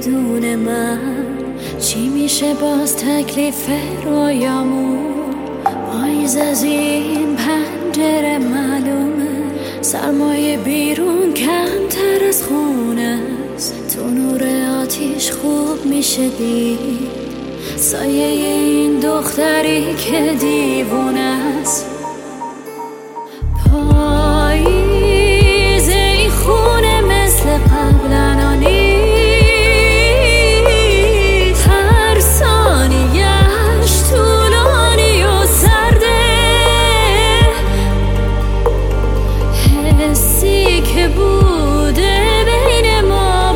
بدون من چی میشه باز تکلیف رویامون. پاییز از این پنجره معلومه سرمایه بیرون کمتر از خونه است. تو نور آتیش خوب میشه دید سایه این دختری که دیوونه است. پاییز این خونه مثل قبلا نیست، هر ثانیه‌اش طولانی و سرده. حسی که بوده بین ما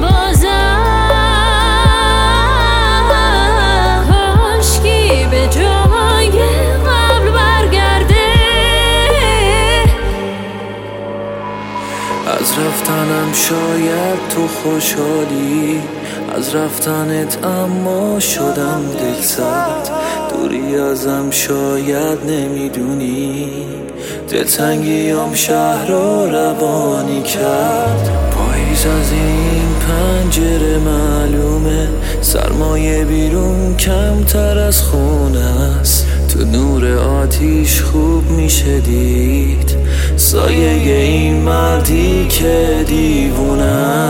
بازم کاشکی به جای قبل برگرده. از رفتنم شاید تو خوشحالی، از رفتنت اما شدم دلسرد. دوری ازم شاید نمیدونی دلتنگیام شهر رو روانی کرد. پاییز از این پنجره معلومه سرمایه بیرون کمتر از خونه است. تو نور آتیش خوب میشه دید سایه این مردی که دیوونه